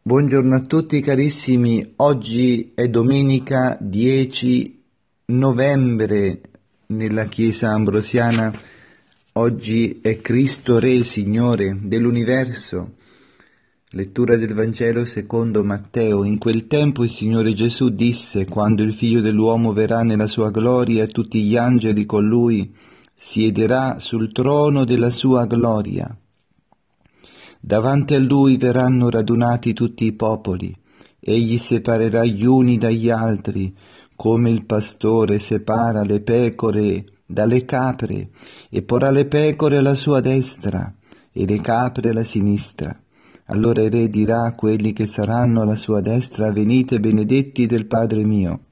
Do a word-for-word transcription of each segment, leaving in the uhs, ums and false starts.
Buongiorno a tutti carissimi, oggi è domenica dieci novembre nella Chiesa Ambrosiana, oggi è Cristo Re, Signore dell'universo. Lettura del Vangelo secondo Matteo. In quel tempo il Signore Gesù disse: quando il Figlio dell'uomo verrà nella sua gloria e tutti gli angeli con lui, siederà sul trono della sua gloria. Davanti a lui verranno radunati tutti i popoli. Egli separerà gli uni dagli altri, come il pastore separa le pecore dalle capre, e porrà le pecore alla sua destra e le capre alla sinistra. Allora il Re dirà a quelli che saranno alla sua destra: venite benedetti del Padre mio,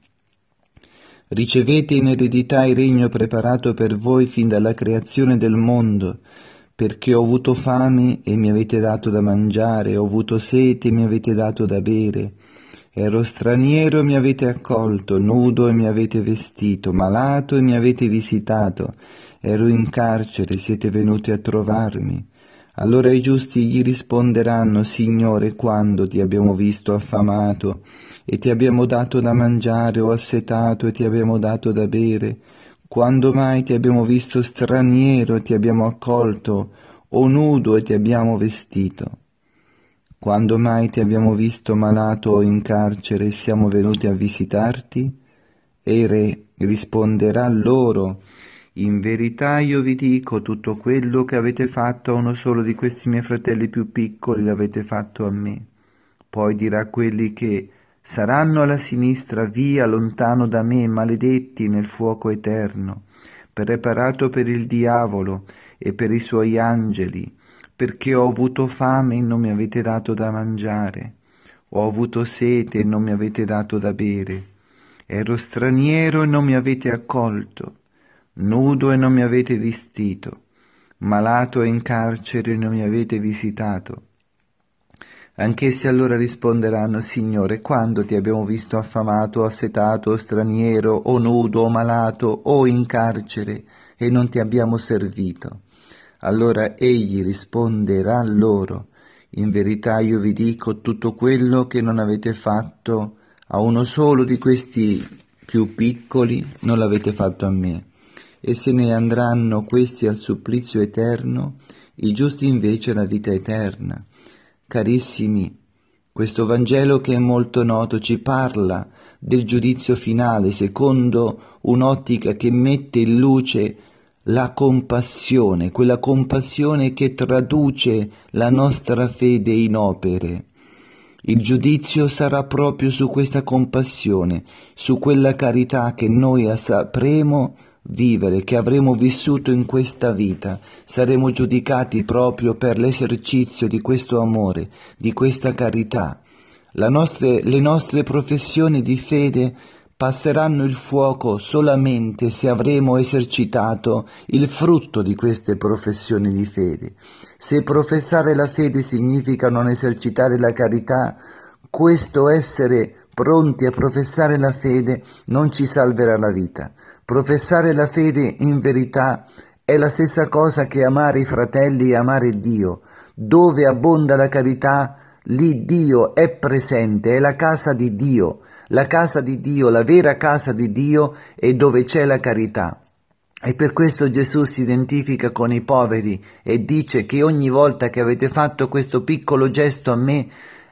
ricevete in eredità il regno preparato per voi fin dalla creazione del mondo, perché ho avuto fame e mi avete dato da mangiare, ho avuto sete e mi avete dato da bere, ero straniero e mi avete accolto, nudo e mi avete vestito, malato e mi avete visitato, ero in carcere e siete venuti a trovarmi. Allora i giusti gli risponderanno: Signore, quando ti abbiamo visto affamato e ti abbiamo dato da mangiare, o assetato e ti abbiamo dato da bere? Quando mai ti abbiamo visto straniero e ti abbiamo accolto, o nudo e ti abbiamo vestito? Quando mai ti abbiamo visto malato o in carcere e siamo venuti a visitarti? E il Re risponderà loro: in verità io vi dico, tutto quello che avete fatto a uno solo di questi miei fratelli più piccoli l'avete fatto a me. Poi dirà a quelli che saranno alla sinistra: via, lontano da me, maledetti, nel fuoco eterno, preparato per il diavolo e per i suoi angeli, perché ho avuto fame e non mi avete dato da mangiare, ho avuto sete e non mi avete dato da bere, ero straniero e non mi avete accolto, nudo e non mi avete vestito, malato e in carcere e non mi avete visitato. Anch'essi allora risponderanno: Signore, quando ti abbiamo visto affamato, o assetato, o straniero, o nudo, o malato, o in carcere, e non ti abbiamo servito? Allora egli risponderà loro: in verità io vi dico, tutto quello che non avete fatto a uno solo di questi più piccoli, non l'avete fatto a me. E se ne andranno questi al supplizio eterno, i giusti invece alla vita eterna. Carissimi, questo Vangelo, che è molto noto, ci parla del giudizio finale secondo un'ottica che mette in luce la compassione, quella compassione che traduce la nostra fede in opere. Il giudizio sarà proprio su questa compassione, su quella carità che noi sapremo vivere, che avremo vissuto in questa vita. Saremo giudicati proprio per l'esercizio di questo amore, di questa carità. La nostre, le nostre professioni di fede passeranno il fuoco solamente se avremo esercitato il frutto di queste professioni di fede. Se professare la fede significa non esercitare la carità, questo essere pronti a professare la fede non ci salverà la vita. Professare la fede in verità è la stessa cosa che amare i fratelli e amare Dio. Dove abbonda la carità, lì Dio è presente, è la casa di Dio. La casa di Dio, la vera casa di Dio, è dove c'è la carità. E per questo Gesù si identifica con i poveri e dice che ogni volta che avete fatto questo piccolo gesto a me,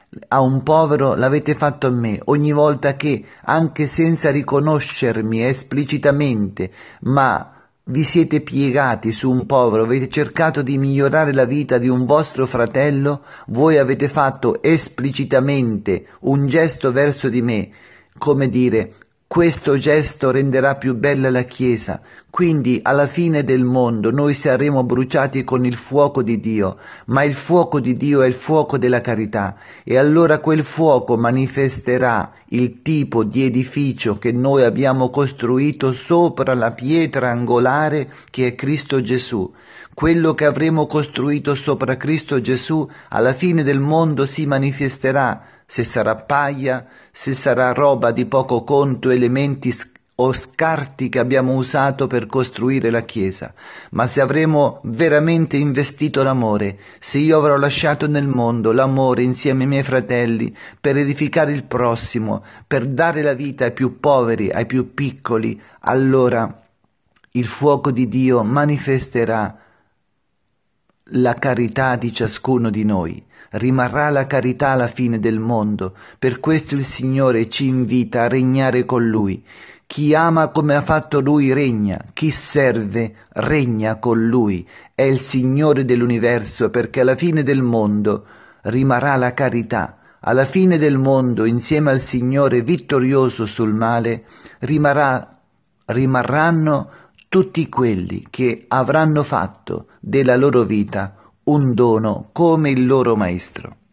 a un povero, l'avete fatto a me. Ogni volta che, anche senza riconoscermi esplicitamente, ma vi siete piegati su un povero, avete cercato di migliorare la vita di un vostro fratello, voi avete fatto esplicitamente un gesto verso di me, come dire: questo gesto renderà più bella la Chiesa. Quindi alla fine del mondo noi saremo bruciati con il fuoco di Dio, ma il fuoco di Dio è il fuoco della carità, e allora quel fuoco manifesterà il tipo di edificio che noi abbiamo costruito sopra la pietra angolare che è Cristo Gesù. Quello che avremo costruito sopra Cristo Gesù alla fine del mondo si manifesterà, se sarà paglia, se sarà roba di poco conto, elementi o scarti che abbiamo usato per costruire la Chiesa, ma se avremo veramente investito l'amore, se io avrò lasciato nel mondo l'amore insieme ai miei fratelli per edificare il prossimo, per dare la vita ai più poveri, ai più piccoli, allora il fuoco di Dio manifesterà la carità di ciascuno di noi. Rimarrà la carità alla fine del mondo. Per questo il Signore ci invita a regnare con Lui. Chi ama come ha fatto Lui regna, chi serve regna con Lui. È il Signore dell'universo, perché alla fine del mondo rimarrà la carità. Alla fine del mondo, insieme al Signore vittorioso sul male, rimarrà, rimarranno tutti quelli che avranno fatto della loro vita un dono come il loro Maestro.